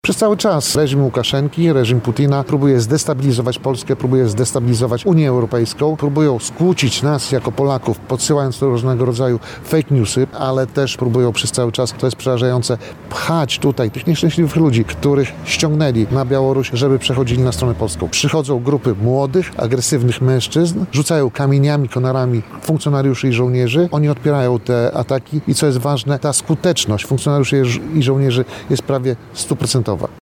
Przez cały czas reżim Łukaszenki, reżim Putina próbuje zdestabilizować Polskę, próbuje zdestabilizować Unię Europejską, próbują skłócić nas jako Polaków, podsyłając różnego rodzaju fake newsy, ale też próbują przez cały czas, to jest przerażające, pchać tutaj tych nieszczęśliwych ludzi, których ściągnęli na Białoruś, żeby przechodzili na stronę polską. Przychodzą grupy młodych, agresywnych mężczyzn, rzucają kamieniami, konarami funkcjonariuszy i żołnierzy. Oni odpierają te ataki i co jest ważne, ta skuteczność funkcjonariuszy i żołnierzy jest prawie 100%.